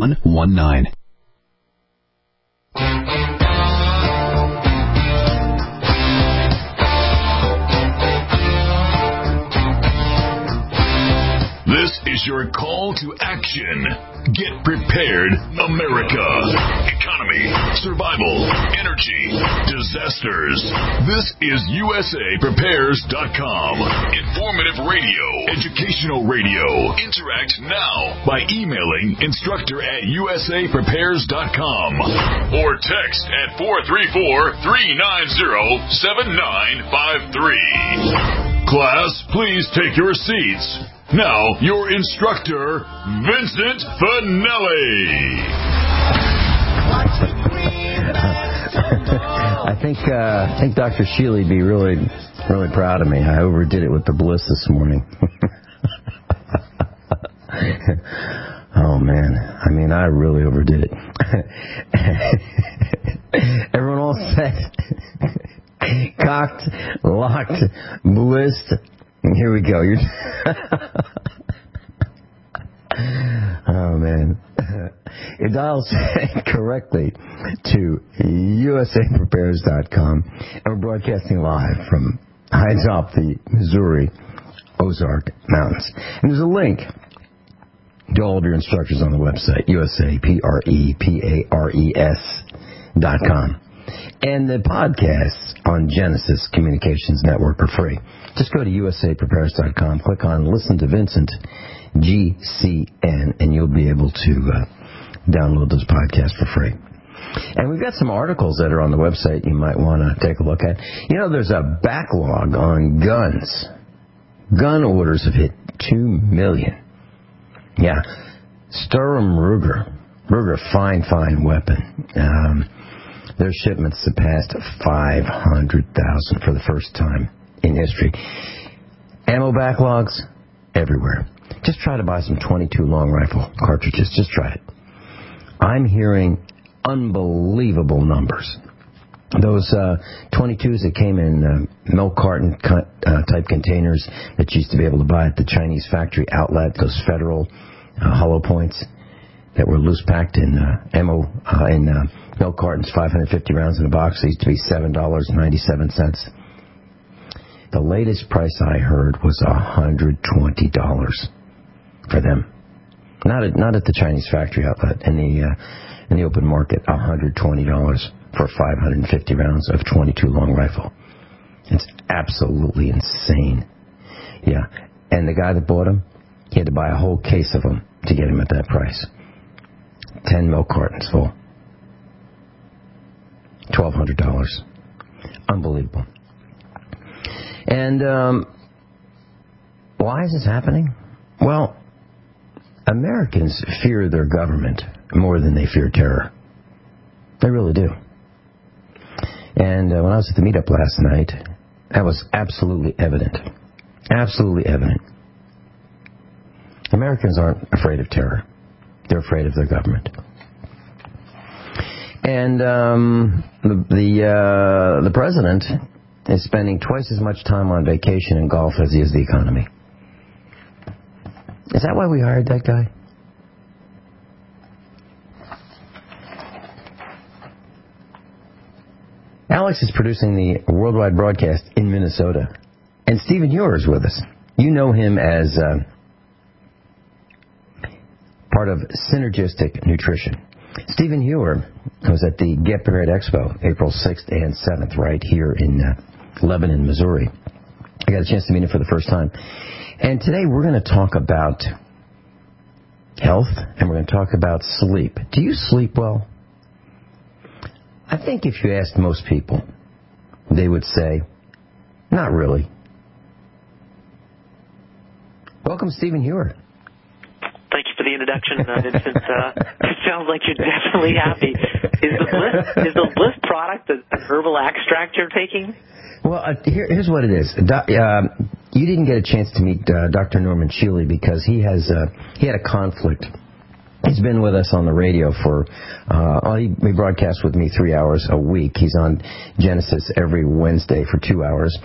6119. This is your call to action. Get prepared, America. Economy, survival, energy, disasters. This is USAPrepares.com. Informative radio, educational radio. Interact now by emailing instructor@USAPrepares.com or text at 434-390-7953. Class, please take your seats. Now, your instructor, Vincent Finelli. I think Dr. Shealy would be really proud of me. I overdid it with the bliss this morning. Oh, man. I mean, I really overdid it. Everyone all set? Cocked, locked, blissed. Here we go. Oh, man. Your dial's correctly to USAPrepares.com. And we're broadcasting live from high atop the Missouri Ozark Mountains. And there's a link to all of your instructors on the website, USAPrepares.com. And the podcasts on Genesis Communications Network are free. Just go to USAPrepares.com, click on Listen to Vincent, GCN, and you'll be able to download those podcasts for free. And we've got some articles that are on the website you might want to take a look at. You know, there's a backlog on guns. Gun orders have hit 2 million. Yeah. Sturm Ruger, fine weapon. Their shipments surpassed 500,000 for the first time in history. Ammo backlogs everywhere. Just try to buy some .22 long rifle cartridges. Just try it. I'm hearing unbelievable numbers. Those 22s that came in milk carton type containers that you used to be able to buy at the Chinese factory outlet, those federal hollow points that were loose packed in ammo in milk cartons, 550 rounds in a box. They used to be $7.97. The latest price I heard was $120 for them. Not at the Chinese factory outlet, in the open market. $120 for 550 rounds of .22 long rifle. It's absolutely insane. Yeah, and the guy that bought them, he had to buy a whole case of them to get him at that price. 10 milk cartons full. $1,200. Unbelievable. And why is this happening? Well, Americans fear their government more than they fear terror. They really do. And when I was at the meetup last night, that was absolutely evident. Absolutely evident. Americans aren't afraid of terror. They're afraid of their government. And the president is spending twice as much time on vacation and golf as he is the economy. Is that why we hired that guy? Alex is producing the worldwide broadcast in Minnesota. And Stephen Ewer is with us. You know him as part of Synergistic Nutrition. Stephen Ewer was at the Get Prepared Expo, April 6th and 7th, right here in Lebanon, Missouri. I got a chance to meet him for the first time. And today we're going to talk about health, and we're going to talk about sleep. Do you sleep well? I think if you asked most people, they would say, not really. Welcome, Stephen Ewer. Thank you for the introduction, Vincent. It sounds like you're definitely happy. Is the Bliss product an herbal extract you're taking? Well, here's what it is. You didn't get a chance to meet Dr. Norman Shealy because he had a conflict. He's been with us on the radio for, he broadcasts with me 3 hours a week. He's on Genesis every Wednesday for 2 hours.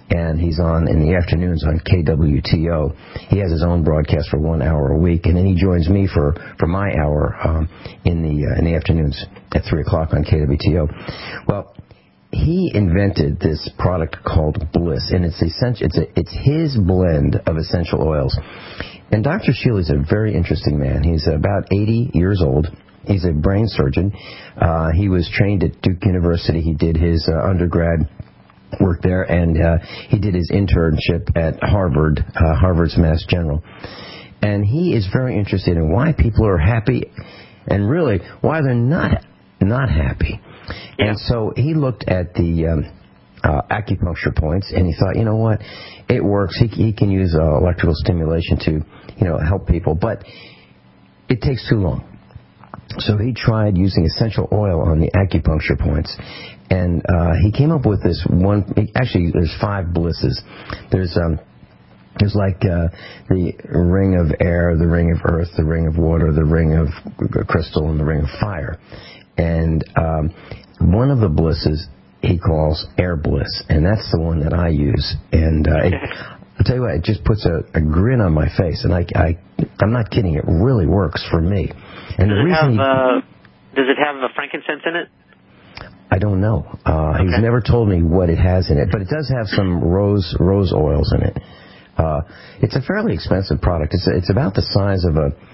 and he's on in the afternoons on KWTO. He has his own broadcast for 1 hour a week, and then he joins me for my hour in the afternoons at 3 o'clock on KWTO. Well, he invented this product called Bliss, and it's his blend of essential oils. And Dr. Shealy's a very interesting man. He's about 80 years old. He's a brain surgeon. He was trained at Duke University. He did his undergrad work there, and he did his internship at Harvard's Mass General. And he is very interested in why people are happy and really why they're not happy. Yeah. And so he looked at the acupuncture points, and he thought, you know what, it works. He can use electrical stimulation to, help people, but it takes too long. So he tried using essential oil on the acupuncture points, and he came up with this one. Actually, there's 5 blisses. There's like the ring of air, the ring of earth, the ring of water, the ring of crystal, and the ring of fire. And one of the blisses he calls Air Bliss, and that's the one that I use. And I'll tell you what, it just puts a grin on my face, and I'm not kidding. It really works for me. And does it have frankincense in it? I don't know. He's never told me what it has in it, but it does have some rose oils in it. It's a fairly expensive product. It's about the size of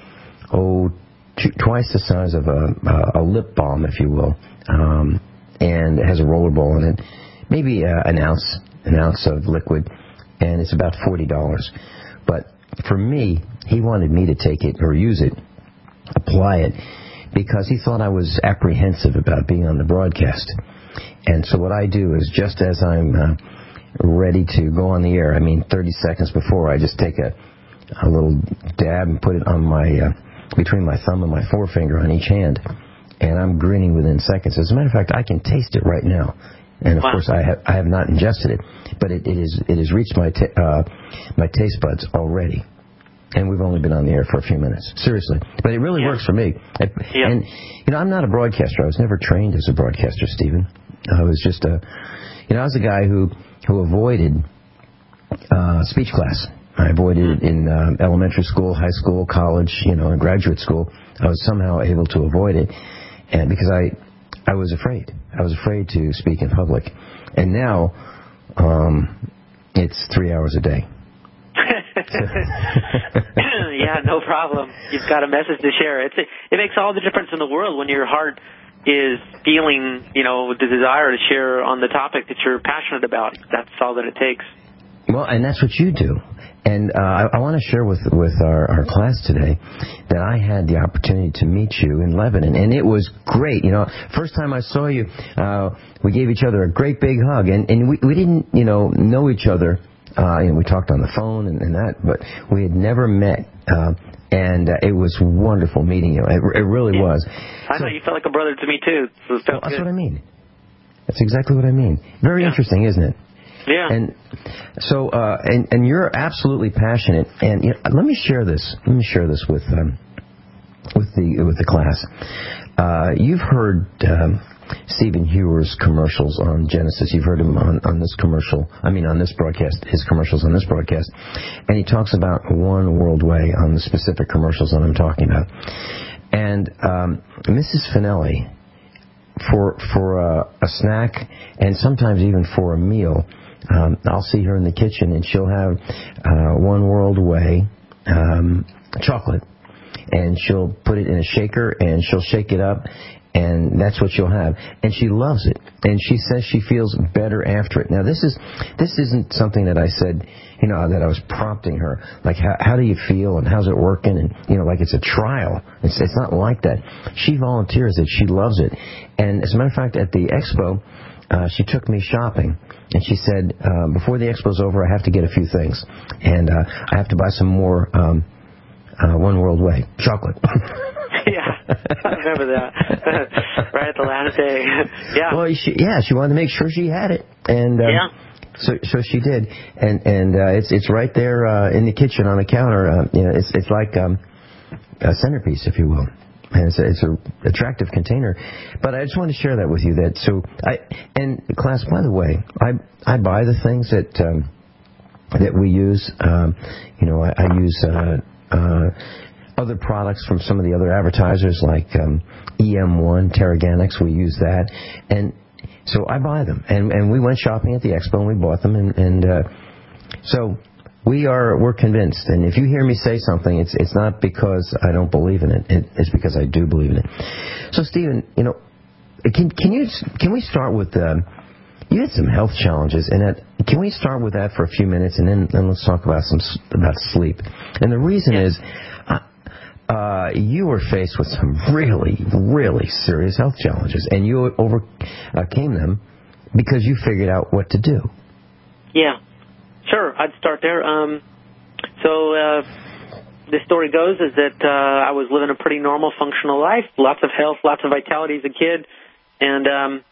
twice the size of a lip balm, if you will. And it has a roller ball in it, maybe an ounce of liquid, and it's about $40. But for me, he wanted me to take it or use it, apply it, because he thought I was apprehensive about being on the broadcast. And so what I do is, just as I'm ready to go on the air, 30 seconds before, I just take a little dab and put it on my between my thumb and my forefinger on each hand. And I'm grinning within seconds. As a matter of fact, I can taste it right now. And of course, I have not ingested it, but it has reached my taste buds already. And we've only been on the air for a few minutes. Seriously. But it really works for me. And, I'm not a broadcaster. I was never trained as a broadcaster, Stephen. I was just I was a guy who avoided speech class. I avoided it in elementary school, high school, college, and graduate school. I was somehow able to avoid it. And because I was afraid. I was afraid to speak in public. And now, it's 3 hours a day. Yeah, no problem. You've got a message to share. It makes all the difference in the world when your heart is feeling, the desire to share on the topic that you're passionate about. That's all that it takes. Well, and that's what you do. And I want to share with our class today that I had the opportunity to meet you in Lebanon, and it was great. First time I saw you, we gave each other a great big hug, and we didn't, know each other. We talked on the phone and that, but we had never met. And it was wonderful meeting you. It really was. I know, you felt like a brother to me, too. So that's what I mean. That's exactly what I mean. Very interesting, isn't it? Yeah. And so, and you're absolutely passionate. And let me share this. Let me share this with the class. You've heard Stephen Hewer's commercials on Genesis. You've heard him on this commercial. On this broadcast. His commercials on this broadcast. And he talks about One World Way on the specific commercials that I'm talking about. And Mrs. Finelli, for a snack and sometimes even for a meal, I'll see her in the kitchen and she'll have One World Way chocolate, and she'll put it in a shaker and she'll shake it up, and that's what she'll have, and she loves it, and she says she feels better after it. Now this isn't something that I said, that I was prompting her, like how do you feel and how's it working, and like it's a trial. It's not like that. She volunteers it. She loves it. And as a matter of fact, at the expo, she took me shopping, and she said, before the expo's over, I have to get a few things, and I have to buy some more One World Way chocolate. Yeah, I remember that. Right at the last day. Yeah. Well, she wanted to make sure she had it, and so she did, and it's right there in the kitchen on the counter. It's like a centerpiece, if you will. And it's an attractive container. But I just wanted to share that with you. And class, by the way, I buy the things that we use. I use other products from some of the other advertisers, like EM1, Terraganics. We use that, and so I buy them. And we went shopping at the expo and we bought them, and so we're convinced. And if you hear me say something, it's not because I don't believe in it. It's because I do believe in it. So, Stephen, can we start with you had some health challenges, and can we start with that for a few minutes, and then let's talk about sleep. And the reason is you were faced with some really, really serious health challenges, and you overcame them because you figured out what to do. Yeah, sure. I'd start there. So the story goes is that I was living a pretty normal, functional life, lots of health, lots of vitality as a kid, and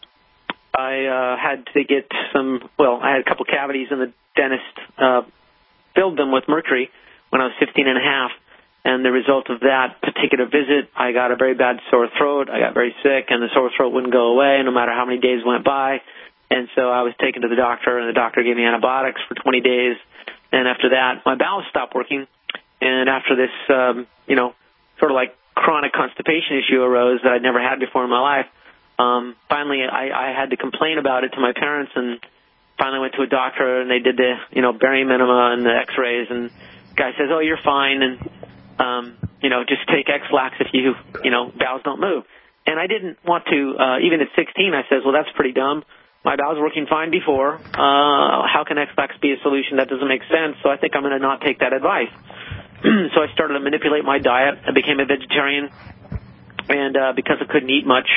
I had to get I had a couple cavities, and the dentist filled them with mercury when I was 15 and a half. And the result of that particular visit, I got a very bad sore throat. I got very sick, and the sore throat wouldn't go away no matter how many days went by. And so I was taken to the doctor, and the doctor gave me antibiotics for 20 days. And after that, my bowels stopped working. And after this, sort of like chronic constipation issue arose that I'd never had before in my life, finally I had to complain about it to my parents, and finally went to a doctor, and they did the, barium enema and the x-rays, and the guy says, "Oh, you're fine, and just take X-Lax if bowels don't move." And I didn't want to, even at 16, I said, well, that's pretty dumb. My bowels were working fine before. How can X-Lax be a solution? That doesn't make sense, so I think I'm going to not take that advice. So I started to manipulate my diet. I became a vegetarian, and because I couldn't eat much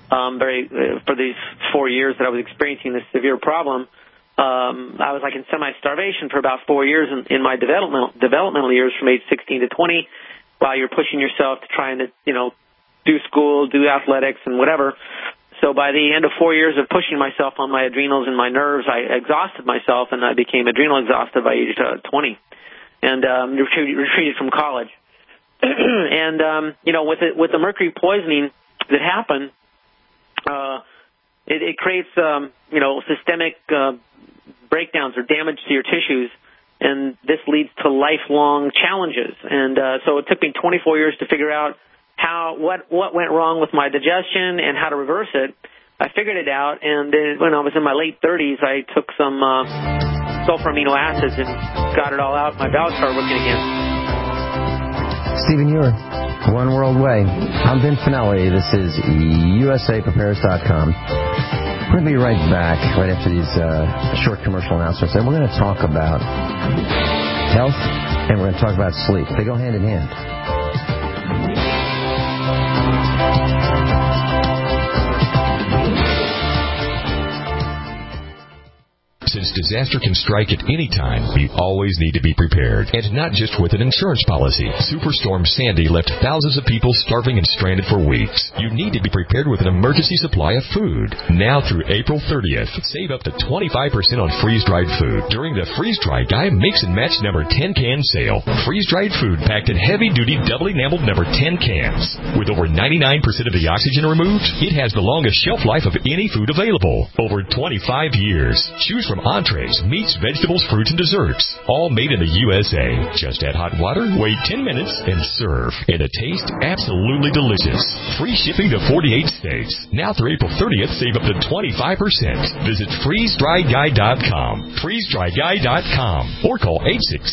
for these 4 years that I was experiencing this severe problem, I was like in semi-starvation for about 4 years in my developmental years, from age 16 to 20, while you're pushing yourself to try and, do school, do athletics, and whatever. So by the end of 4 years of pushing myself on my adrenals and my nerves, I exhausted myself, and I became adrenal exhausted by age 20, and retreated from college. And, with the mercury poisoning that happened, it creates, systemic breakdowns or damage to your tissues, and this leads to lifelong challenges. And so it took me 24 years to figure out what went wrong with my digestion and how to reverse it. I figured it out, and then when I was in my late 30s, I took some sulfur amino acids and got it all out. My bowels started working again. Stephen Ure, One World Way. I'm Vin Finelli. This is USAPrepares.com. We're going to be right back right after these short commercial announcements, and we're going to talk about health, and we're going to talk about sleep. They go hand in hand. Since disaster can strike at any time, we always need to be prepared. And not just with an insurance policy. Superstorm Sandy left thousands of people starving and stranded for weeks. You need to be prepared with an emergency supply of food. Now through April 30th, save up to 25% on freeze-dried food during the Freeze-Dry Guy Mix and Match number 10 can sale. Freeze-dried food packed in heavy-duty, double-enameled number 10 cans. With over 99% of the oxygen removed, it has the longest shelf life of any food available. Over 25 years. Choose from entrees, meats, vegetables, fruits, and desserts. All made in the USA. Just add hot water, wait 10 minutes, and serve. And it tastes absolutely delicious. Free shipping to 48 states. Now through April 30th, save up to 25%. Visit freezedryguy.com. Freezedryguy.com. Or call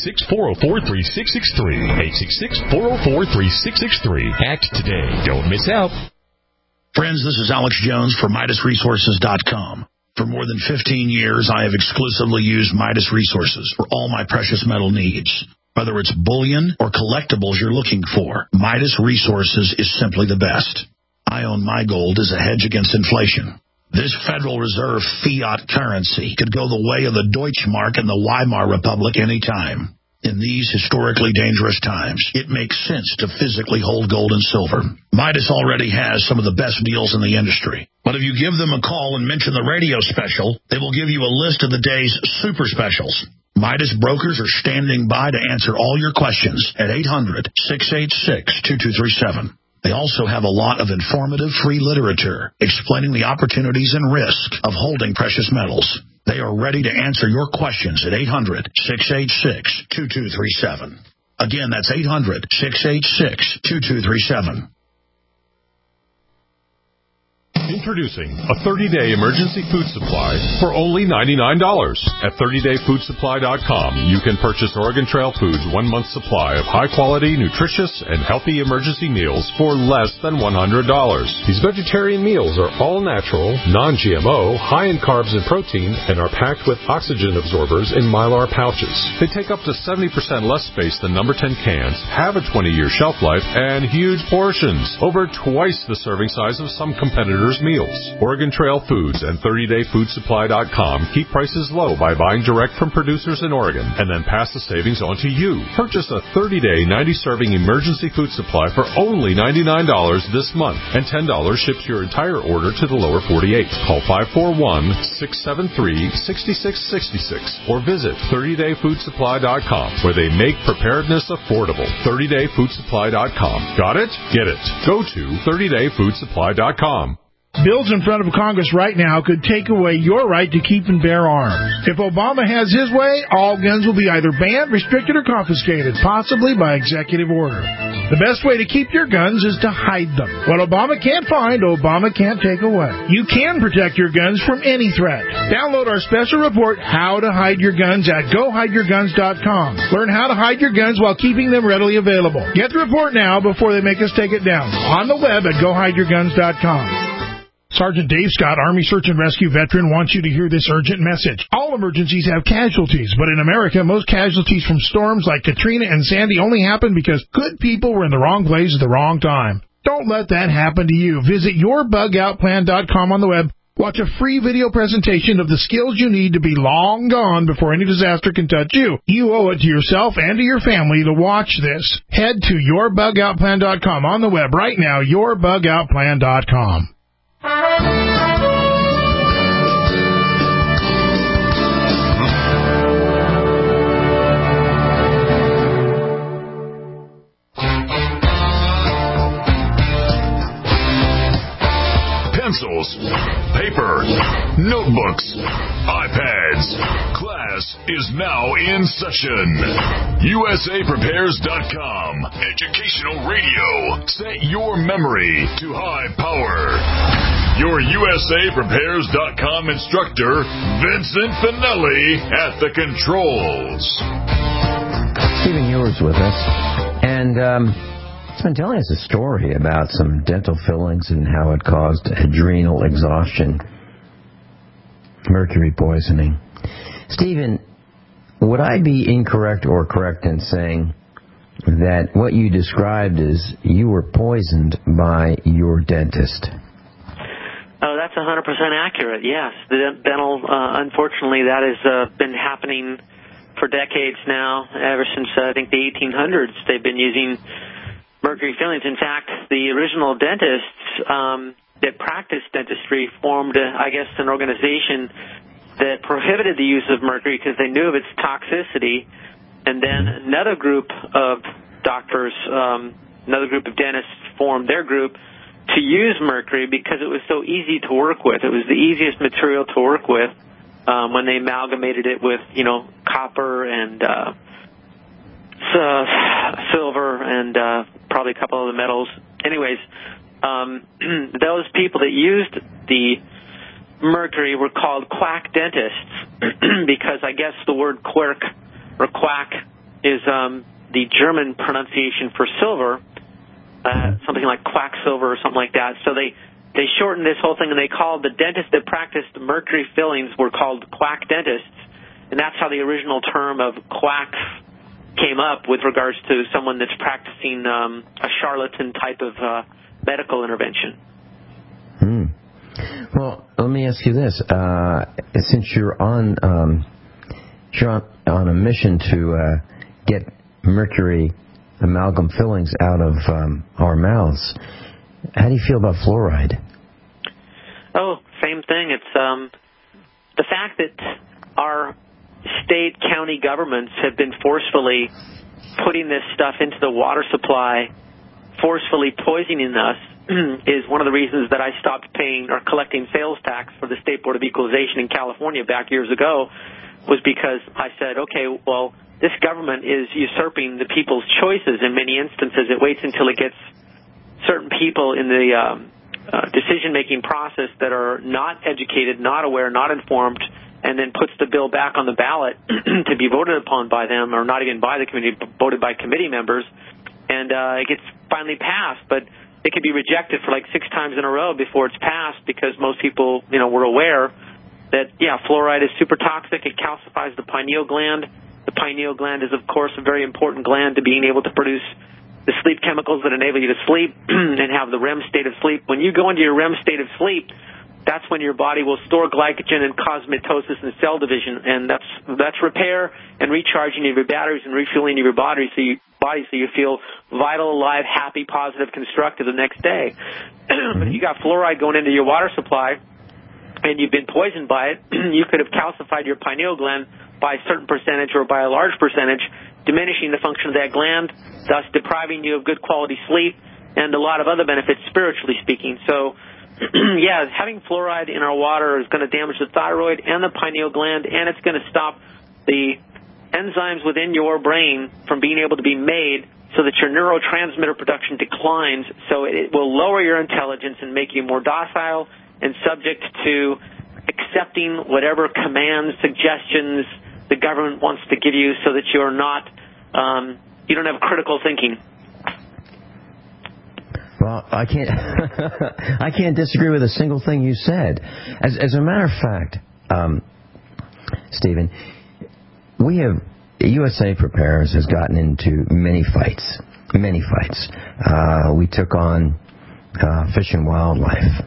866-404-3663. 866-404-3663. Act today. Don't miss out. Friends, this is Alex Jones for MidasResources.com. For more than 15 years, I have exclusively used Midas Resources for all my precious metal needs. Whether it's bullion or collectibles you're looking for, Midas Resources is simply the best. I own my gold as a hedge against inflation. This Federal Reserve fiat currency could go the way of the Deutschmark and the Weimar Republic anytime. In these historically dangerous times, it makes sense to physically hold gold and silver. Midas already has some of the best deals in the industry. But if you give them a call and mention the radio special, they will give you a list of the day's super specials. Midas brokers are standing by to answer all your questions at 800-686-2237. They also have a lot of informative free literature explaining the opportunities and risks of holding precious metals. They are ready to answer your questions at 800-686-2237. Again, that's 800-686-2237. Introducing a 30-day emergency food supply for only $99. At 30dayfoodsupply.com, you can purchase Oregon Trail Foods' 1 month supply of high-quality, nutritious, and healthy emergency meals for less than $100. These vegetarian meals are all natural, non-GMO, high in carbs and protein, and are packed with oxygen absorbers in Mylar pouches. They take up to 70% less space than number 10 cans, have a 20-year shelf life, and huge portions, over twice the serving size of some competitors' meals. Oregon Trail Foods and 30dayfoodsupply.com keep prices low by buying direct from producers in Oregon and then pass the savings on to you. Purchase a 30-day, 90-serving emergency food supply for only $99 this month, and $10 ships your entire order to the lower 48. Call 541-673-6666 or visit 30dayfoodsupply.com, where they make preparedness affordable. 30dayfoodsupply.com. Got it? Get it. Go to 30dayfoodsupply.com. Bills in front of Congress right now could take away your right to keep and bear arms. If Obama has his way, all guns will be either banned, restricted, or confiscated, possibly by executive order. The best way to keep your guns is to hide them. What Obama can't find, Obama can't take away. You can protect your guns from any threat. Download our special report, How to Hide Your Guns, at GoHideYourGuns.com. Learn how to hide your guns while keeping them readily available. Get the report now before they make us take it down. On the web at GoHideYourGuns.com. Sergeant Dave Scott, Army Search and Rescue veteran, wants you to hear this urgent message. All emergencies have casualties, but in America, most casualties from storms like Katrina and Sandy only happen because good people were in the wrong place at the wrong time. Don't let that happen to you. Visit YourBugOutPlan.com on the web. Watch a free video presentation of the skills you need to be long gone before any disaster can touch you. You owe it to yourself and to your family to watch this. Head to YourBugOutPlan.com on the web right now, YourBugOutPlan.com. Pencils, paper, notebooks, iPads. Class is now in session. USAPrepares.com. Educational radio. Set your memory to high power. Your USAPrepares.com instructor, Vincent Finelli, at the controls. Stephen Ewer's with us. And he's been telling us a story about some dental fillings and how it caused adrenal exhaustion, mercury poisoning. Stephen, would I be incorrect or correct in saying that what you described is you were poisoned by your dentist? Oh, that's 100% accurate, yes. The dental, unfortunately, that has been happening for decades now, ever since, I think, the 1800s. They've been using mercury fillings. In fact, the original dentists that practiced dentistry formed, I guess, an organization that prohibited the use of mercury because they knew of its toxicity. And then another group of doctors, another group of dentists formed their group to use mercury because it was so easy to work with. It was the easiest material to work with when they amalgamated it with, copper and silver and probably a couple of the metals. Anyways, those people that used the mercury were called quack dentists because I guess the word quirk or quack is the German pronunciation for silver, something like quacksilver or something like that. So they shortened this whole thing, and they called the dentists that practiced mercury fillings were called quack dentists, and that's how the original term of quack came up with regards to someone that's practicing a charlatan type of medical intervention. Well, let me ask you this: since you're on a mission to get mercury amalgam fillings out of our mouths, how do you feel about fluoride? Oh, same thing. It's the fact that our state, county governments have been forcefully putting this stuff into the water supply forcefully poisoning us is one of the reasons that I stopped paying or collecting sales tax for the State Board of Equalization in California back years ago, was because I said, okay, well, this government is usurping the people's choices in many instances. It waits until it gets certain people in the decision-making process that are not educated, not aware, not informed, and then puts the bill back on the ballot to be voted upon by them, or not even by the committee, but voted by committee members. And it gets finally passed, but it could be rejected for like 6 times in a row before it's passed because most people, were aware that, fluoride is super toxic. It calcifies the pineal gland. The pineal gland is, of course, a very important gland to being able to produce the sleep chemicals that enable you to sleep and have the REM state of sleep. When you go into your REM state of sleep, that's when your body will store glycogen and cause mitosis and cell division, and that's repair and recharging of your batteries and refueling of your body so you feel vital, alive, happy, positive, constructive the next day. But if you got fluoride going into your water supply and you've been poisoned by it, you could have calcified your pineal gland by a certain percentage or by a large percentage, diminishing the function of that gland, thus depriving you of good quality sleep and a lot of other benefits spiritually speaking. So, having fluoride in our water is going to damage the thyroid and the pineal gland, and it's going to stop the enzymes within your brain from being able to be made so that your neurotransmitter production declines, so it will lower your intelligence and make you more docile and subject to accepting whatever commands, suggestions the government wants to give you so that you're not, you don't have critical thinking. Well, I can't disagree with a single thing you said. As a matter of fact, Stephen, USA Prepares has gotten into many fights. We took on Fish and Wildlife.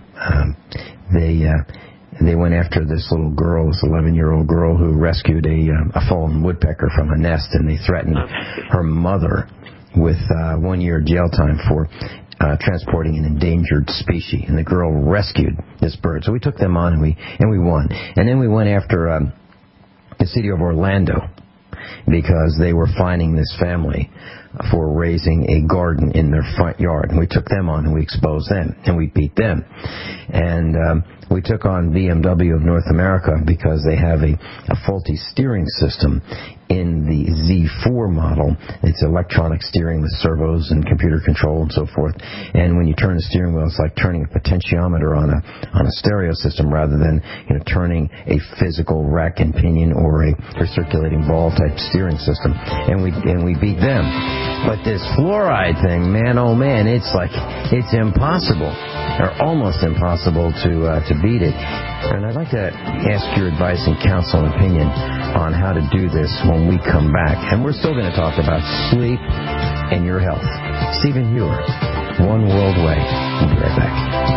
They went after this little girl, this 11-year-old girl who rescued a fallen woodpecker from a nest, and they threatened her mother with 1 year jail time for transporting an endangered species. And the girl rescued this bird. So we took them on, and we won. And then we went after the city of Orlando because they were fining this family for raising a garden in their front yard. And we took them on, and we exposed them, and we beat them. And we took on BMW of North America because they have a faulty steering system in the Z4 model. It's electronic steering with servos and computer control and so forth. And when you turn the steering wheel, it's like turning a potentiometer on a stereo system rather than turning a physical rack and pinion or a recirculating ball type steering system. And we beat them. But this fluoride thing, man, oh man, it's impossible, or almost impossible to beat it. And I'd like to ask your advice and counsel and opinion on how to do this when we come back. And we're still going to talk about sleep and your health. Stephen Huer, One World Way. We'll be right back.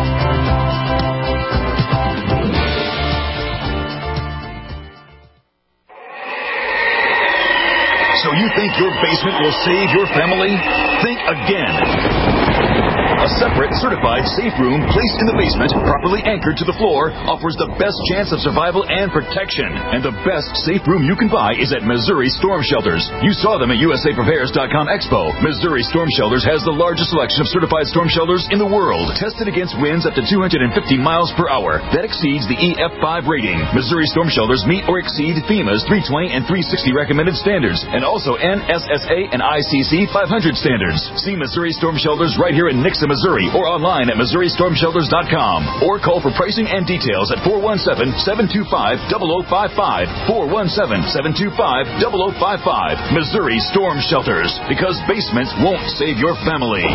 So you think your basement will save your family? Think again. A separate, certified safe room placed in the basement, properly anchored to the floor, offers the best chance of survival and protection. And the best safe room you can buy is at Missouri Storm Shelters. You saw them at USAPrepares.com Expo. Missouri Storm Shelters has the largest selection of certified storm shelters in the world, tested against winds up to 250 miles per hour. That exceeds the EF5 rating. Missouri Storm Shelters meet or exceed FEMA's 320 and 360 recommended standards, and also NSSA and ICC 500 standards. See Missouri Storm Shelters right here in Nixa, Missouri, or online at MissouriStormShelters.com, or call for pricing and details at 417-725-0055, 417-725-0055. Missouri Storm Shelters, because basements won't save your family.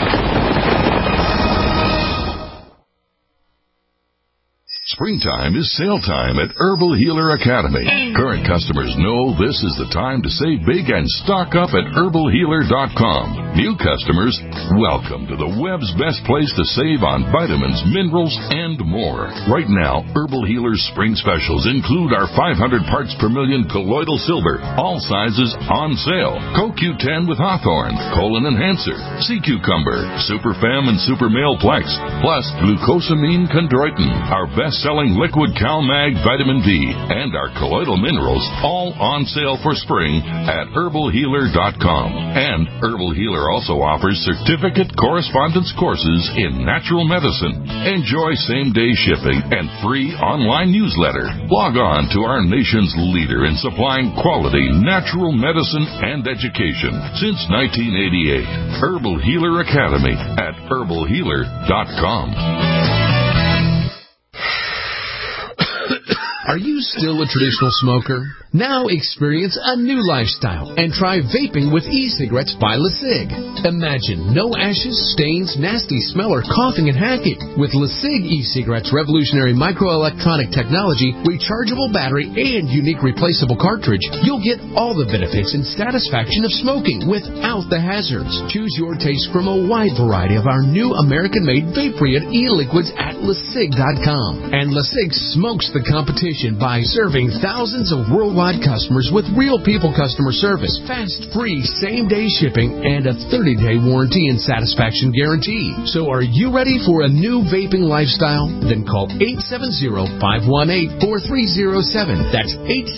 Springtime is sale time at Herbal Healer Academy. Current customers know this is the time to save big and stock up at herbalhealer.com. New customers, welcome to the web's best place to save on vitamins, minerals, and more. Right now, Herbal Healer's spring specials include our 500 parts per million colloidal silver, all sizes on sale. CoQ10 with Hawthorne, Colon Enhancer, Sea Cucumber, Super Fem and Super Male Plex, plus Glucosamine Chondroitin. Our best best-selling liquid CalMag Vitamin D and our colloidal minerals, all on sale for spring at herbalhealer.com. And Herbal Healer also offers certificate correspondence courses in natural medicine. Enjoy same-day shipping and free online newsletter. Log on to our nation's leader in supplying quality natural medicine and education since 1988. Herbal Healer Academy at herbalhealer.com. Are you still a traditional smoker? Now experience a new lifestyle and try vaping with e-cigarettes by LeSig. Imagine no ashes, stains, nasty smell, or coughing and hacking. With LeSig e-cigarettes' revolutionary microelectronic technology, rechargeable battery, and unique replaceable cartridge, you'll get all the benefits and satisfaction of smoking without the hazards. Choose your taste from a wide variety of our new American-made Vaporeon e-liquids at LeSig.com. And LeSig smokes the competition by serving thousands of worldwide customers with real people customer service, fast, free, same-day shipping, and a 30-day warranty and satisfaction guarantee. So are you ready for a new vaping lifestyle? Then call 870-518-4307. That's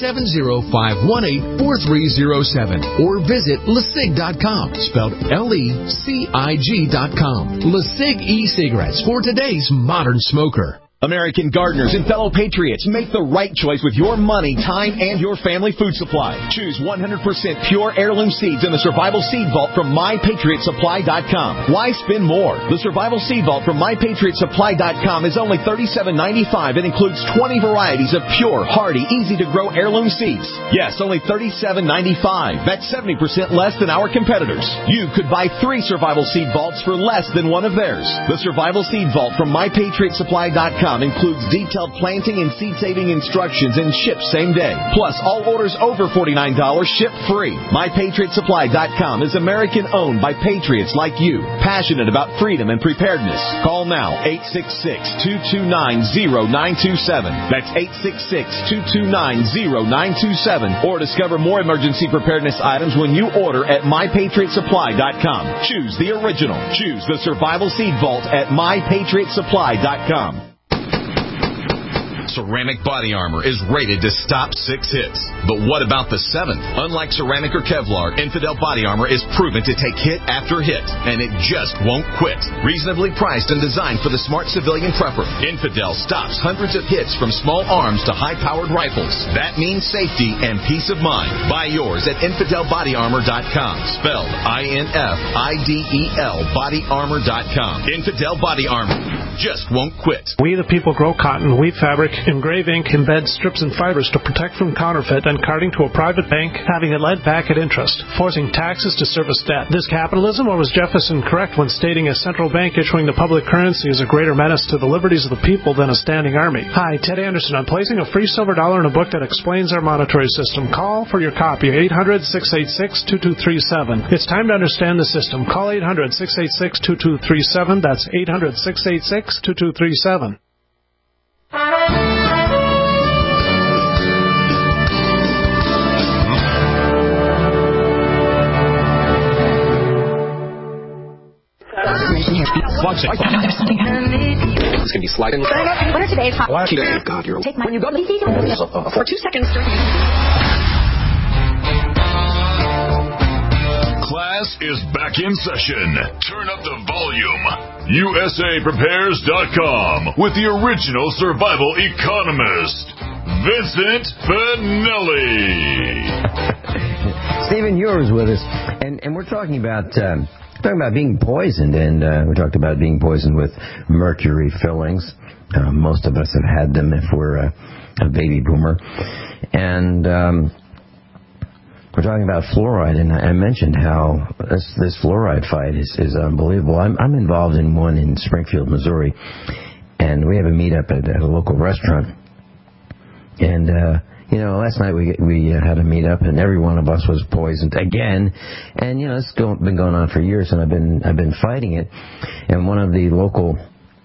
870-518-4307. Or visit LeSig.com, spelled LECIG.com. LeSig e-cigarettes for today's modern smoker. American gardeners and fellow patriots, make the right choice with your money, time, and your family food supply. Choose 100% pure heirloom seeds in the Survival Seed Vault from MyPatriotSupply.com. Why spend more? The Survival Seed Vault from MyPatriotSupply.com is only $37.95 and includes 20 varieties of pure, hardy, easy-to-grow heirloom seeds. Yes, only $37.95. That's 70% less than our competitors. You could buy 3 Survival Seed Vaults for less than one of theirs. The Survival Seed Vault from MyPatriotSupply.com includes detailed planting and seed-saving instructions and ships same day. Plus, all orders over $49 ship free. MyPatriotSupply.com is American-owned by patriots like you, passionate about freedom and preparedness. Call now, 866-229-0927. That's 866-229-0927. Or discover more emergency preparedness items when you order at MyPatriotSupply.com. Choose the original. Choose the Survival Seed Vault at MyPatriotSupply.com. Ceramic body armor is rated to stop 6 hits. But what about the 7th? Unlike ceramic or Kevlar, Infidel body armor is proven to take hit after hit, and it just won't quit. Reasonably priced and designed for the smart civilian prepper, Infidel stops hundreds of hits from small arms to high-powered rifles. That means safety and peace of mind. Buy yours at InfidelBodyArmor.com, spelled INFIDEL bodyarmor.com. Infidel Body Armor just won't quit. We the people grow cotton, weave fabric, engrave ink, embed strips and fibers to protect from counterfeit and carting to a private bank, having it lent back at interest, forcing taxes to service debt. This capitalism, or was Jefferson correct when stating a central bank issuing the public currency is a greater menace to the liberties of the people than a standing army? Hi, Ted Anderson. I'm placing a free silver dollar in a book that explains our monetary system. Call for your copy, 800-686-2237. It's time to understand the system. Call 800-686-2237. That's 800-686-2237. There's something it's gonna be sliding. What are today's hot? God, you're take my when you go to for 2 seconds. Class is back in session. Turn up the volume. USAPrepares.com with the original survival economist, Vincent Finelli. Stephen Ure with us, and we're talking about being poisoned, and we talked about being poisoned with mercury fillings. Most of us have had them if we're a baby boomer, and we're talking about fluoride, and I mentioned how this fluoride fight is unbelievable. I'm involved in one in Springfield, Missouri, and we have a meetup at a local restaurant. And last night we had a meetup, and every one of us was poisoned again. And it's been going on for years, and I've been fighting it. And one of the local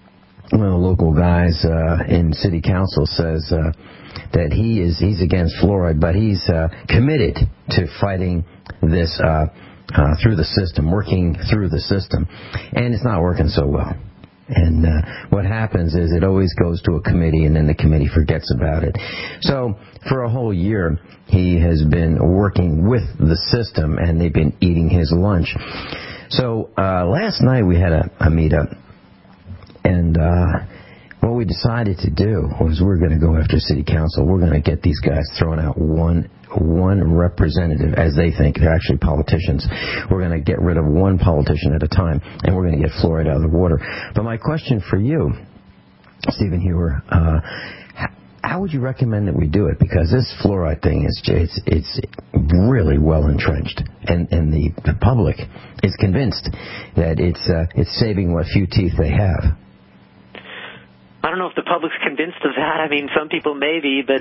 guys in city council says that he's against fluoride, but he's committed to fighting this through the system, working through the system, and it's not working so well. And what happens is it always goes to a committee, and then the committee forgets about it. So for a whole year, he has been working with the system, and they've been eating his lunch. So last night we had a meetup, and what we decided to do was we're going to go after city council. We're going to get these guys throwing out one representative, as they think. They're actually politicians. We're going to get rid of one politician at a time, and we're going to get fluoride out of the water. But my question for you, Stephen Hewer, how would you recommend that we do it? Because this fluoride thing it's really well entrenched, and the public is convinced that it's saving what few teeth they have. I don't know if the public's convinced of that. I mean, some people may be, but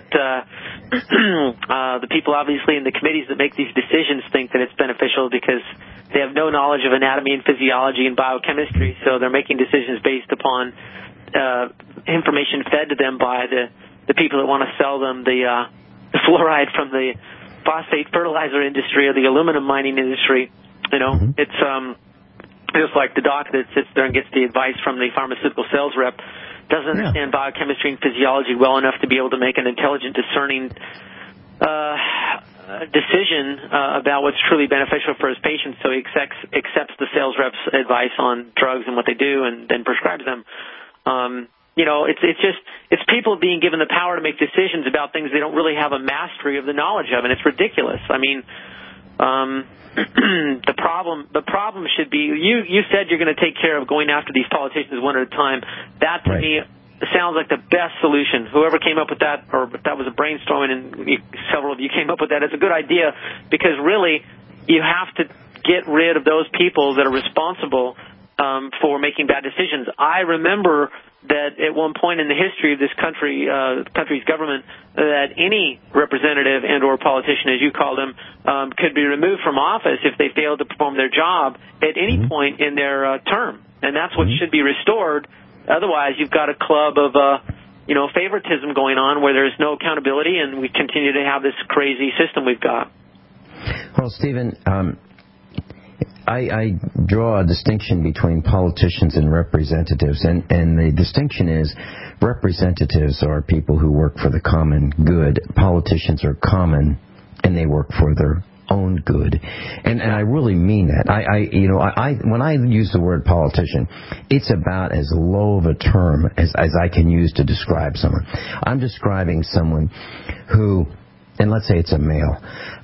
the people obviously in the committees that make these decisions think that it's beneficial because they have no knowledge of anatomy and physiology and biochemistry, so they're making decisions based upon information fed to them by the people that want to sell them the fluoride from the phosphate fertilizer industry or the aluminum mining industry. You know, it's just like the doc that sits there and gets the advice from the pharmaceutical sales rep doesn't understand biochemistry and physiology well enough to be able to make an intelligent, discerning decision about what's truly beneficial for his patients, so he accepts the sales rep's advice on drugs and what they do and then prescribes them. You know, it's people being given the power to make decisions about things they don't really have a mastery of the knowledge of, and it's ridiculous. I mean, the problem should be, you said you're going to take care of going after these politicians one at a time. That to me sounds like the best solution. Whoever came up with that, or that was a brainstorming and several of you came up with that, it's a good idea, because really you have to get rid of those people that are responsible for making bad decisions. I remember that at one point in the history of this country's government, that any representative and or politician, as you call them, could be removed from office if they failed to perform their job at any point in their term. And that's what should be restored. Otherwise, you've got a club of favoritism going on where there's no accountability, and we continue to have this crazy system we've got. Well, Stephen, I draw a distinction between politicians and representatives, and the distinction is representatives are people who work for the common good. Politicians are common, and they work for their own good. And I really mean that. When I use the word politician, it's about as low of a term as I can use to describe someone. I'm describing someone who, and let's say it's a male,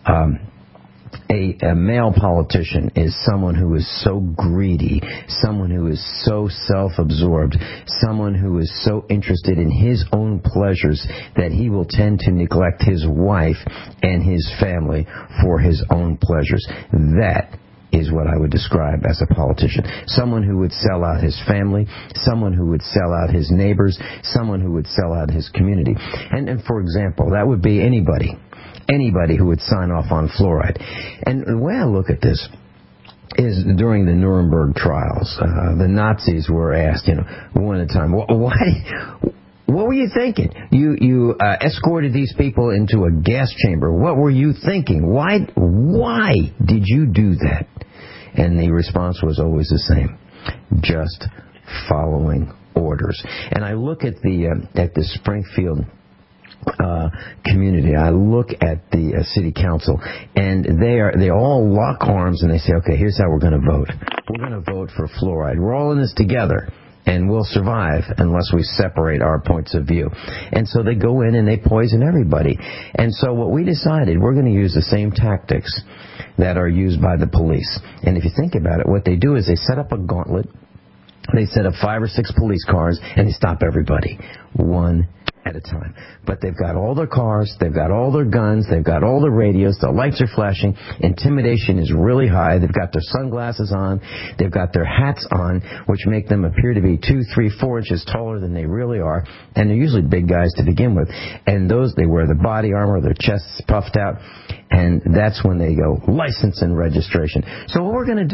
a male politician is someone who is so greedy, someone who is so self-absorbed, someone who is so interested in his own pleasures that he will tend to neglect his wife and his family for his own pleasures. That is what I would describe as a politician. Someone who would sell out his family, someone who would sell out his neighbors, someone who would sell out his community. And for example, that would be anybody who would sign off on fluoride. And the way I look at this is during the Nuremberg trials, the Nazis were asked, one at a time, why? What were you thinking? You escorted these people into a gas chamber. What were you thinking? Why did you do that? And the response was always the same: just following orders. And I look at the Springfield community. I look at the city council, and they all lock arms and they say, okay, here's how we're going to vote. We're going to vote for fluoride. We're all in this together, and we'll survive unless we separate our points of view. And so they go in and they poison everybody. And so what we decided, we're going to use the same tactics that are used by the police. And if you think about it, what they do is they set up a gauntlet. They set up 5 or 6 police cars, and they stop everybody one at a time. But they've got all their cars, they've got all their guns, they've got all the radios, the lights are flashing, intimidation is really high, they've got their sunglasses on, they've got their hats on, which make them appear to be 2, 3, 4 inches taller than they really are, and they're usually big guys to begin with. And they wear the body armor, their chests puffed out, and that's when they go, license and registration. So what we're going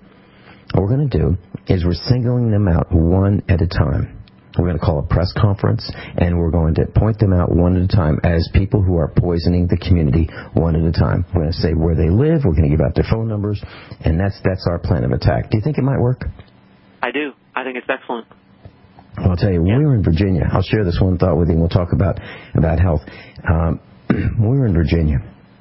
to do is we're singling them out one at a time. We're going to call a press conference, and we're going to point them out one at a time as people who are poisoning the community one at a time. We're going to say where they live. We're going to give out their phone numbers, and that's our plan of attack. Do you think it might work? I do. I think it's excellent. I'll tell you, when we were in Virginia, I'll share this one thought with you, and we'll talk about health. When we were in Virginia,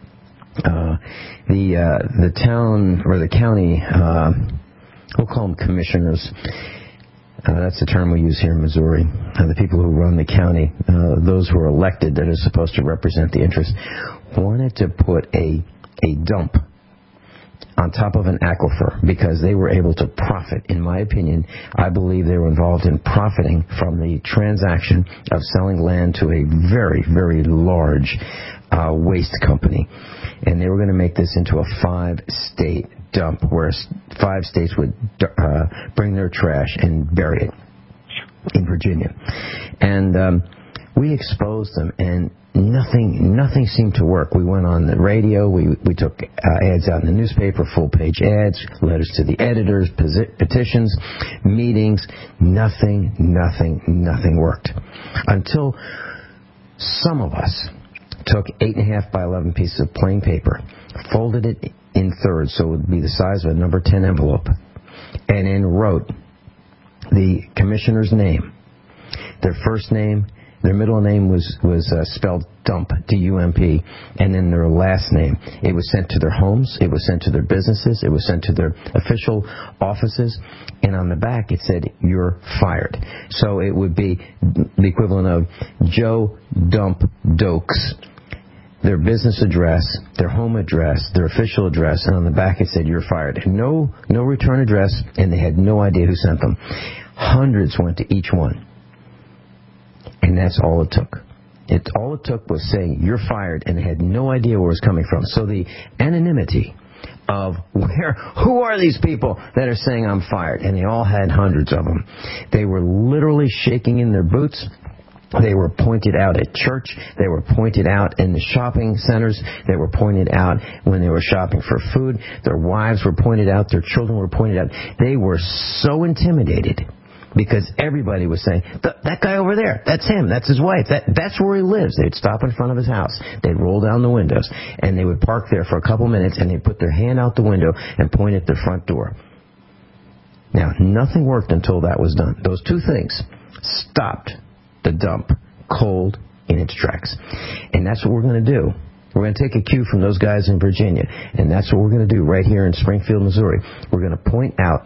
the town or the county, we'll call them commissioners. That's the term we use here in Missouri. The people who run the county, those who are elected that are supposed to represent the interests, wanted to put a dump on top of an aquifer because they were able to profit. In my opinion, I believe they were involved in profiting from the transaction of selling land to a very, very large waste company. And they were going to make this into a 5-state dump where 5 states would bring their trash and bury it in Virginia. And we exposed them, and nothing seemed to work. We went on the radio, we took ads out in the newspaper, full-page ads, letters to the editors, petitions, meetings. Nothing worked. Until some of us took 8.5 by 11 pieces of plain paper, folded it in thirds so it would be the size of a number 10 envelope, and then wrote the commissioner's name, their first name, their middle name was spelled Dump, D-U-M-P, and then their last name. It was sent to their homes, it was sent to their businesses, it was sent to their official offices, and on the back it said, "You're fired." So it would be the equivalent of Joe Dump Dokes, their business address, their home address, their official address, and on the back it said, "You're fired." No return address, and they had no idea who sent them. Hundreds went to each one. And that's all it took. All it took was saying, "You're fired," and they had no idea where it was coming from. So the anonymity of who are these people that are saying I'm fired? And they all had hundreds of them. They were literally shaking in their boots. They were pointed out at church. They were pointed out in the shopping centers. They were pointed out when they were shopping for food. Their wives were pointed out. Their children were pointed out. They were so intimidated because everybody was saying, "That guy over there, that's him, that's his wife, that's where he lives." They'd stop in front of his house. They'd roll down the windows, and they would park there for a couple minutes, and they'd put their hand out the window and point at their front door. Now, nothing worked until that was done. Those two things stopped the dump cold in its tracks. And that's what we're going to do. We're going to take a cue from those guys in Virginia, and that's what we're going to do right here in Springfield, Missouri. We're going to point out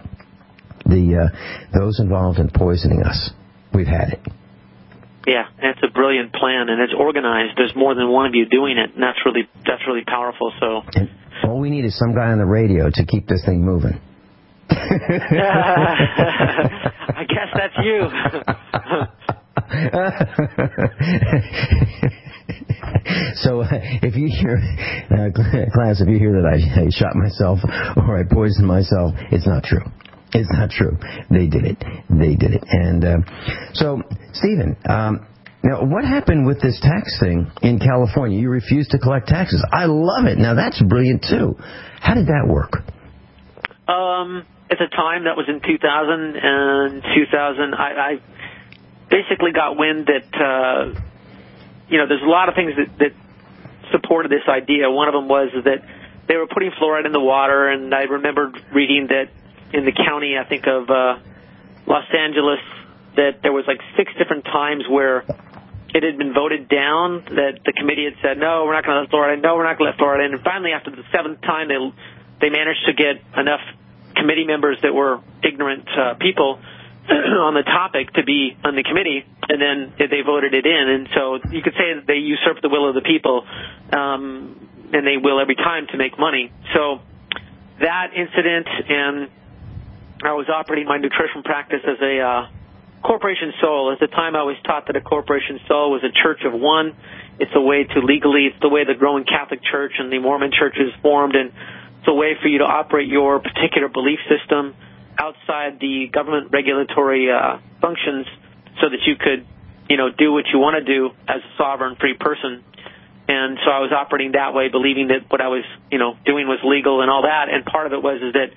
those involved in poisoning us. We've had it. Yeah, and it's a brilliant plan, and it's organized. There's more than one of you doing it, and that's really powerful. So, and all we need is some guy on the radio to keep this thing moving. I guess that's you. So if you hear, class, if you hear that I shot myself or I poisoned myself, it's not true. It's not true. They did it. And so, Stephen, now what happened with this tax thing in California? You refused to collect taxes. I love it. Now that's brilliant too. How did that work? At the time, that was in 2000 and 2000. I basically got wind that there's a lot of things that supported this idea. One of them was that they were putting fluoride in the water, and I remembered reading that in the county, I think of Los Angeles, that there was like 6 different times where it had been voted down, that the committee had said, "No, we're not going to let fluoride in, no, we're not going to let fluoride in." And finally, after the 7th time, they managed to get enough committee members that were ignorant people on the topic to be on the committee, and then they voted it in. And so you could say that they usurped the will of the people, and they will every time to make money. So that incident, and I was operating my nutrition practice as a corporation soul. At the time, I was taught that a corporation soul was a church of one. It's a way to legally, it's the way the growing Catholic Church and the Mormon Church is formed, and it's a way for you to operate your particular belief system outside the government regulatory functions so that you could, do what you want to do as a sovereign, free person. And so I was operating that way, believing that what I was, doing was legal and all that. And part of it was that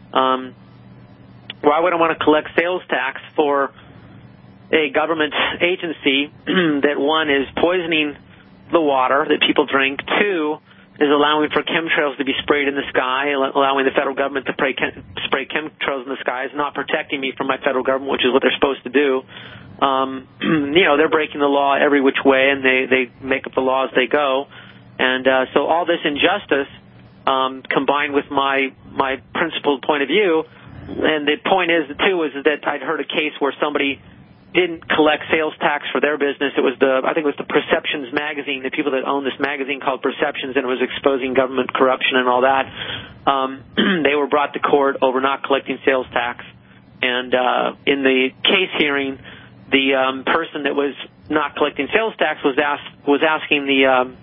why would I want to collect sales tax for a government agency that, one, is poisoning the water that people drink, 2, is allowing for chemtrails to be sprayed in the sky, allowing the federal government to spray chemtrails in the sky, is not protecting me from my federal government, which is what they're supposed to do. They're breaking the law every which way, and they make up the law as they go. And so all this injustice, combined with my principled point of view, and the point is, too, is that I'd heard a case where somebody didn't collect sales tax for their business. I think it was the Perceptions magazine, the people that own this magazine called Perceptions, and it was exposing government corruption and all that. They were brought to court over not collecting sales tax. And in the case hearing, the person that was not collecting sales tax was asking the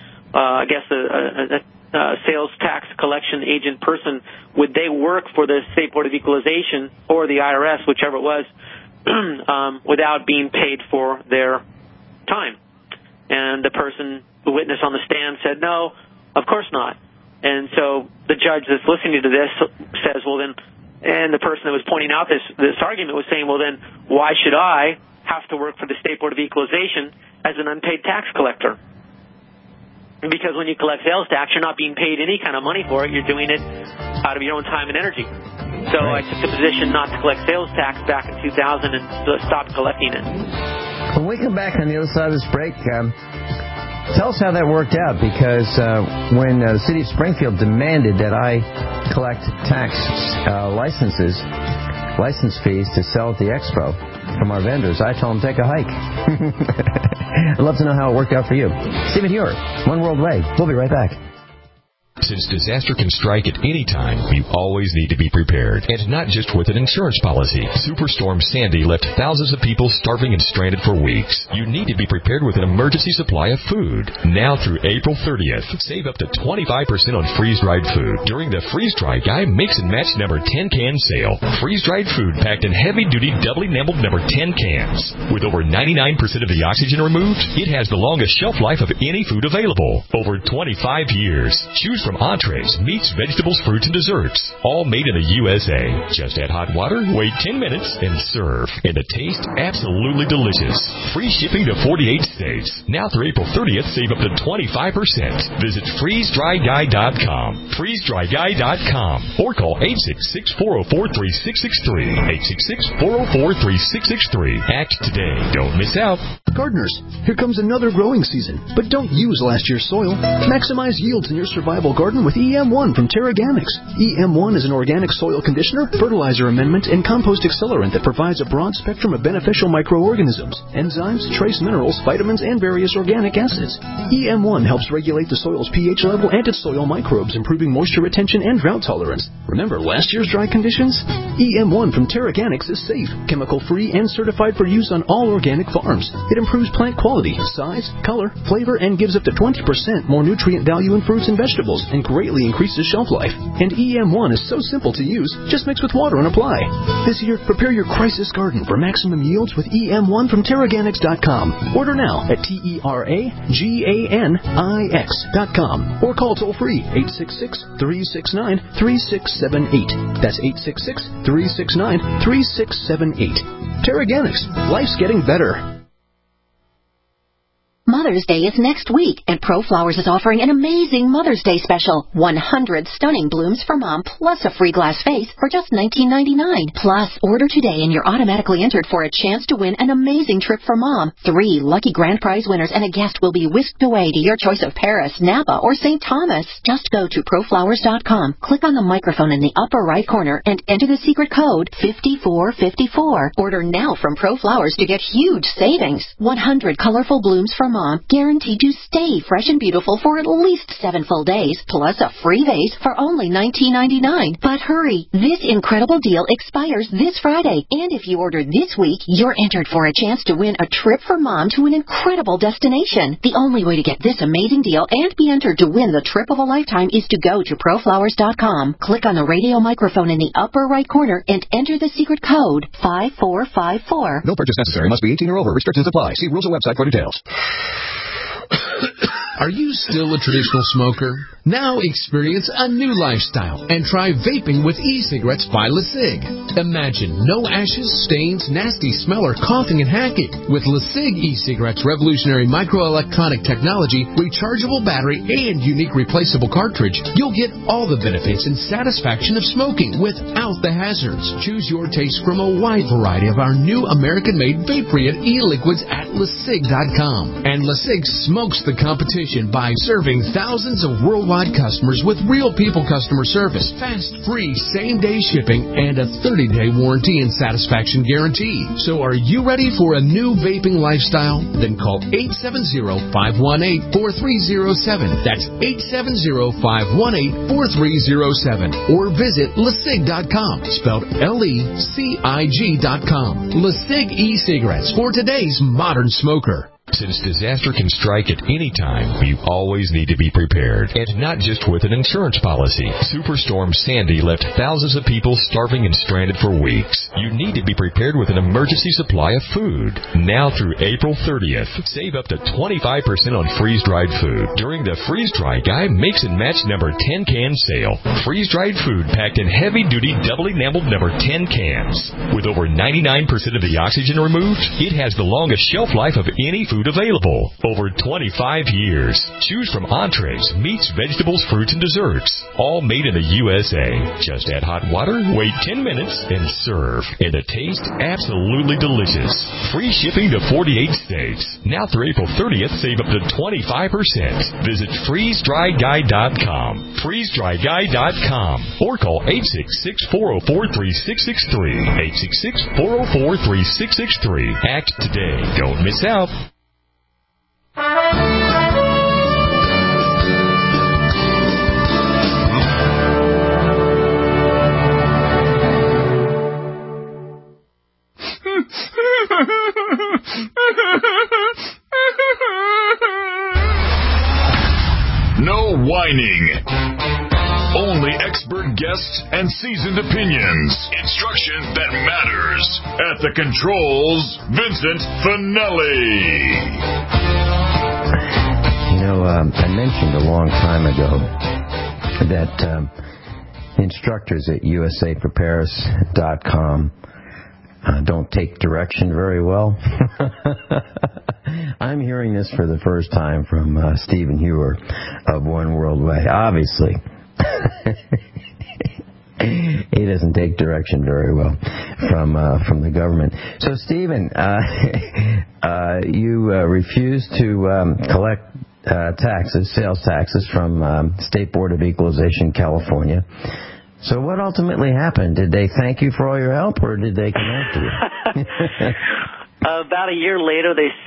sales tax collection agent person, would they work for the State Board of Equalization or the IRS, whichever it was, without being paid for their time. And the witness on the stand said, no, of course not. And so the judge that's listening to this says, well then, and the person that was pointing out this argument was saying, well then, why should I have to work for the State Board of Equalization as an unpaid tax collector? Because when you collect sales tax, you're not being paid any kind of money for it. You're doing it out of your own time and energy. So I took the position not to collect sales tax back in 2000 and stopped collecting it. When we come back on the other side of this break, tell us how that worked out, because when the city of Springfield demanded that I collect license fees to sell at the expo from our vendors, I told them take a hike. I'd love to know how it worked out for you. Stephen Hewer, One World Way. We'll be right back. Since disaster can strike at any time, we always need to be prepared. And not just with an insurance policy. Superstorm Sandy left thousands of people starving and stranded for weeks. You need to be prepared with an emergency supply of food. Now through April 30th, save up to 25% on freeze-dried food during the Freeze-Dry Guy Mix and Match number 10 can sale. Freeze-dried food packed in heavy-duty, doubly labeled number 10 cans. With over 99% of the oxygen removed, it has the longest shelf life of any food available. Over 25 years. Choose from entrees, meats, vegetables, fruits, and desserts. All made in the USA. Just add hot water, wait 10 minutes, and serve. And the taste, absolutely delicious. Free shipping to 48 states. Now through April 30th, save up to 25%. Visit freezedryguy.com. Freezedryguy.com. Or call 866-404-3663. 866-404-3663. Act today. Don't miss out. Gardeners, here comes another growing season. But don't use last year's soil. Maximize yields in your survival garden with EM1 from Terraganics. EM1 is an organic soil conditioner, fertilizer amendment, and compost accelerant that provides a broad spectrum of beneficial microorganisms, enzymes, trace minerals, vitamins, and various organic acids. EM1 helps regulate the soil's pH level and its soil microbes, improving moisture retention and drought tolerance. Remember last year's dry conditions? EM1 from Terraganics is safe, chemical-free, and certified for use on all organic farms. It improves plant quality, size, color, flavor, and gives up to 20% more nutrient value in fruits and vegetables, and greatly increases shelf life. And EM1 is so simple to use, just mix with water and apply. This year, prepare your crisis garden for maximum yields with EM1 from Terraganics.com. Order now at TerraGanix.com or call toll-free 866-369-3678. That's 866-369-3678. Terraganics. Life's getting better. Mother's Day is next week, and ProFlowers is offering an amazing Mother's Day special. 100 stunning blooms for Mom, plus a free glass vase for just $19.99. Plus, order today and you're automatically entered for a chance to win an amazing trip for Mom. 3 lucky grand prize winners and a guest will be whisked away to your choice of Paris, Napa, or St. Thomas. Just go to ProFlowers.com, click on the microphone in the upper right corner, and enter the secret code 5454. Order now from ProFlowers to get huge savings. 100 colorful blooms for Mom, guaranteed to stay fresh and beautiful for at least 7 full days, plus a free vase for only $19.99. But hurry, this incredible deal expires this Friday, and if you order this week, you're entered for a chance to win a trip for Mom to an incredible destination. The only way to get this amazing deal and be entered to win the trip of a lifetime is to go to ProFlowers.com, click on the radio microphone in the upper right corner, and enter the secret code 5454. No purchase necessary. Must be 18 or over. Restrictions apply. See rules and website for details. Are you still a traditional smoker? Now experience a new lifestyle and try vaping with e-cigarettes by LeSig. Imagine no ashes, stains, nasty smell, or coughing and hacking. With LeSig e-cigarettes' revolutionary microelectronic technology, rechargeable battery, and unique replaceable cartridge, you'll get all the benefits and satisfaction of smoking without the hazards. Choose your taste from a wide variety of our new American-made Vaporeon e-liquids at LeSig.com. And LeSig smokes the competition by serving thousands of worldwide customers with real people customer service, fast, free, same-day shipping, and a 30-day warranty and satisfaction guarantee. So are you ready for a new vaping lifestyle? Then call 870-518-4307. That's 870-518-4307. Or visit LeSig.com, spelled LECIG.com. LeSig e-cigarettes for today's modern smoker. Since disaster can strike at any time, you always need to be prepared. And not just with an insurance policy. Superstorm Sandy left thousands of people starving and stranded for weeks. You need to be prepared with an emergency supply of food. Now through April 30th, save up to 25% on freeze-dried food during the Freeze Dry Guy Mix and Match number 10 can sale. Freeze-dried food packed in heavy-duty double-enameled number 10 cans. With over 99% of the oxygen removed, it has the longest shelf life of any food available. Over 25 years. Choose from entrees, meats, vegetables, fruits, and desserts. All made in the USA. Just add hot water, wait 10 minutes, and serve. And the taste, absolutely delicious. Free shipping to 48 states. Now through April 30th, save up to 25%. Visit freezedryguy.com. freezedryguy.com. Or call 866-404-3663. 866-404-3663. Act today. Don't miss out. No whining. Only expert guests and seasoned opinions. Instruction that matters. At the controls, Vincent Finelli. You know, I mentioned a long time ago that instructors at usaprepares.com don't take direction very well. I'm hearing this for the first time from Stephen Hewer of One World Way. Obviously, he doesn't take direction very well from the government. So, Stephen, you refuse to collect sales taxes from State Board of Equalization, California. So what ultimately happened? Did they thank you for all your help, or did they come after you? About a year later, they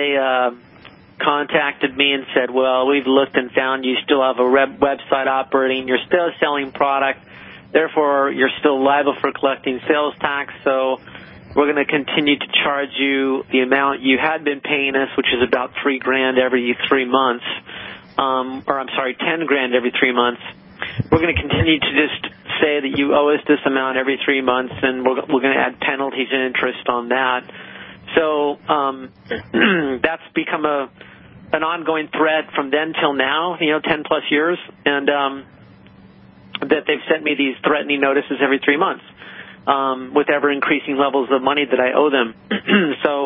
contacted me and said, well, we've looked and found you still have a website operating, you're still selling product, therefore you're still liable for collecting sales tax, so we're going to continue to charge you the amount you had been paying us, which is about $3,000 every 3 months, $10,000 every 3 months. We're going to continue to just say that you owe us this amount every 3 months, and we're going to add penalties and interest on that. So that's become an ongoing threat from then till now, 10 plus years, and that they've sent me these threatening notices every 3 months with ever increasing levels of money that I owe them. So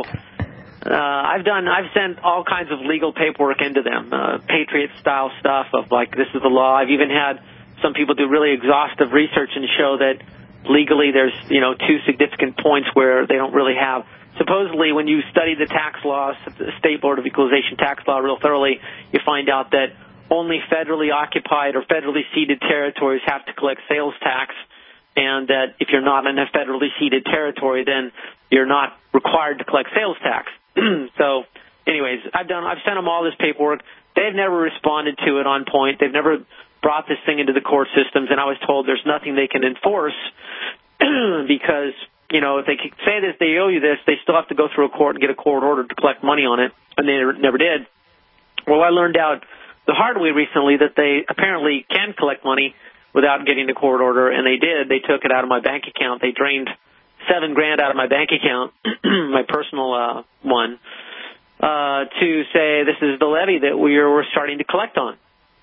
I've sent all kinds of legal paperwork into them, Patriot style stuff of like, this is the law. I've even had some people do really exhaustive research and show that legally there's, two significant points where they don't really have. Supposedly, when you study the tax laws, the State Board of Equalization tax law real thoroughly, you find out that only federally occupied or federally ceded territories have to collect sales tax, and that if you're not in a federally ceded territory, then you're not required to collect sales tax. So, anyways, I've sent them all this paperwork. They've never responded to it on point. They've never brought this thing into the court systems, and I was told there's nothing they can enforce because, if they say that they owe you this, they still have to go through a court and get a court order to collect money on it, and they never did. Well, I learned out the hard way recently that they apparently can collect money without getting a court order, and they did. They took it out of my bank account. They drained $7,000 out of my bank account, my personal one, to say this is the levy that we're starting to collect on.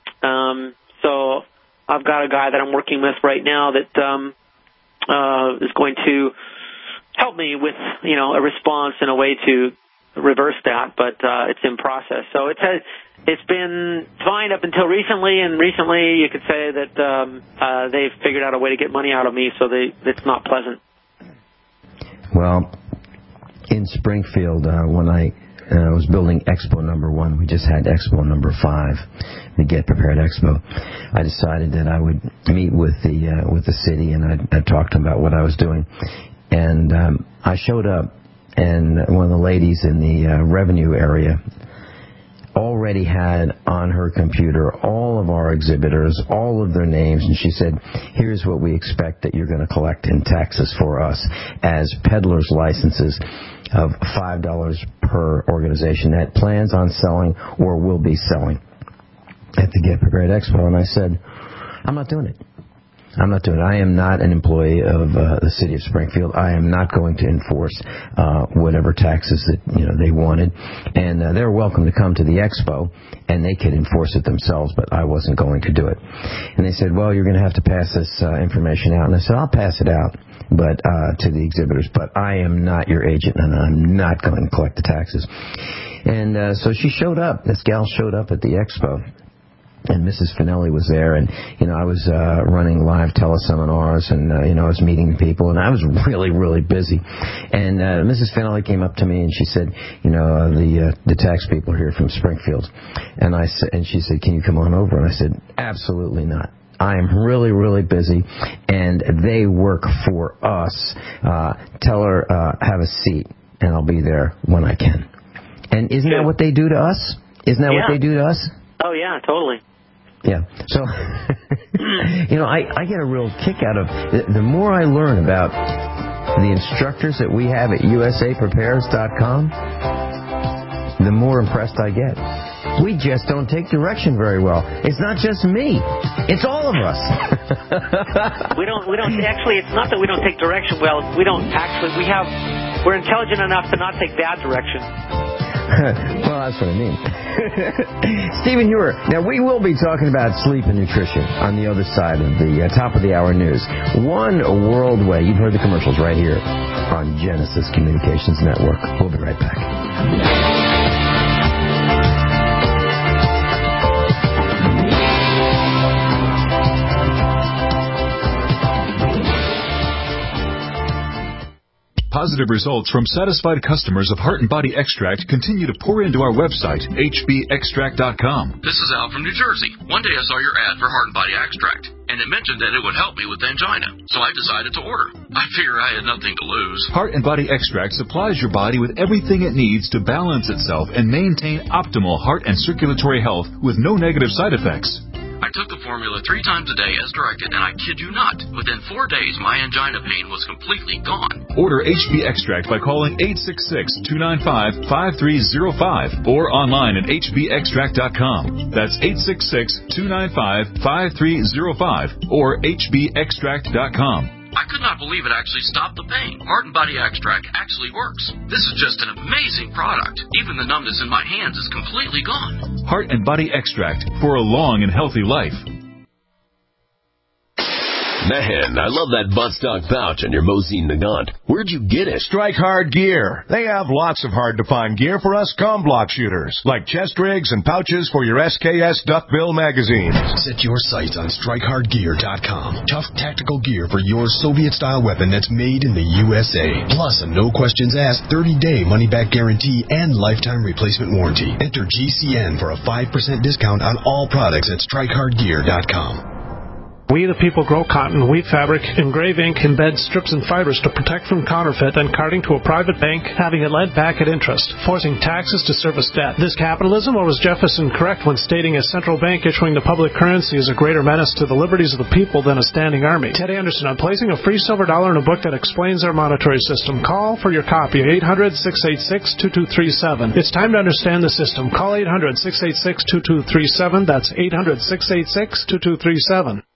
So I've got a guy that I'm working with right now that is going to help me with, a response and a way to reverse that, but it's in process. So it's been fine up until recently, and recently you could say that they've figured out a way to get money out of me, so it's not pleasant. Well, in Springfield, when I was building Expo number 1, we just had Expo number 5, the Get Prepared Expo. I decided that I would meet with the city, and I'd talk to them about what I was doing. And I showed up, and one of the ladies in the revenue area already had on her computer all of our exhibitors, all of their names, and she said, here's what we expect that you're going to collect in taxes for us as peddlers licenses of $5 per organization that plans on selling or will be selling at the Get Prepared Expo. And I said, I'm not doing it. I am not an employee of the city of Springfield. I am not going to enforce whatever taxes that they wanted, and they're welcome to come to the expo, and they could enforce it themselves. But I wasn't going to do it. And they said, "Well, you're going to have to pass this information out." And I said, "I'll pass it out, but to the exhibitors. But I am not your agent, and I'm not going to collect the taxes." And so she showed up. This gal showed up at the expo. And Mrs. Finelli was there, and, I was running live teleseminars, and, I was meeting people, and I was really, really busy. And Mrs. Finelli came up to me, and she said, the tax people are here from Springfield. And she said, can you come on over? And I said, absolutely not. I am really, really busy, and they work for us. Tell her, have a seat, and I'll be there when I can. And isn't that what they do to us? Isn't that what they do to us? Oh, yeah, totally. Yeah. So, I get a real kick out of the more I learn about the instructors that we have at usaprepares.com, the more impressed I get. We just don't take direction very well. It's not just me. It's all of us. We don't actually, it's not that we don't take direction well. We're intelligent enough to not take bad direction. Well, that's what I mean. Stephen Hewer. Now, we will be talking about sleep and nutrition on the other side of the top of the hour news. One World Way. You've heard the commercials right here on Genesis Communications Network. We'll be right back. Positive results from satisfied customers of Heart and Body Extract continue to pour into our website, hbextract.com. This is Al from New Jersey. One day I saw your ad for Heart and Body Extract, and it mentioned that it would help me with angina, so I decided to order. I figure I had nothing to lose. Heart and Body Extract supplies your body with everything it needs to balance itself and maintain optimal heart and circulatory health with no negative side effects. I took the formula 3 times a day as directed, and I kid you not, within 4 days, my angina pain was completely gone. Order HB Extract by calling 866-295-5305 or online at hbextract.com. That's 866-295-5305 or hbextract.com. I could not believe it actually stopped the pain. Heart and Body Extract actually works. This is just an amazing product. Even the numbness in my hands is completely gone. Heart and Body Extract for a long and healthy life. Man, I love that buttstock pouch on your Mosin Nagant. Where'd you get it? Strike Hard Gear. They have lots of hard-to-find gear for us comblock shooters, like chest rigs and pouches for your SKS Duckbill magazines. Set your sights on StrikeHardGear.com. Tough tactical gear for your Soviet-style weapon that's made in the USA. Plus a no-questions-asked 30-day money-back guarantee and lifetime replacement warranty. Enter GCN for a 5% discount on all products at StrikeHardGear.com. We the people grow cotton, weave fabric, engrave ink, embed strips and fibers to protect from counterfeit and carting to a private bank, having it led back at interest, forcing taxes to service debt. This capitalism, or was Jefferson correct when stating a central bank issuing the public currency is a greater menace to the liberties of the people than a standing army? Ted Anderson on placing a free silver dollar in a book that explains our monetary system. Call for your copy, 800-686-2237. It's time to understand the system. Call 800-686-2237. That's 800-686-2237.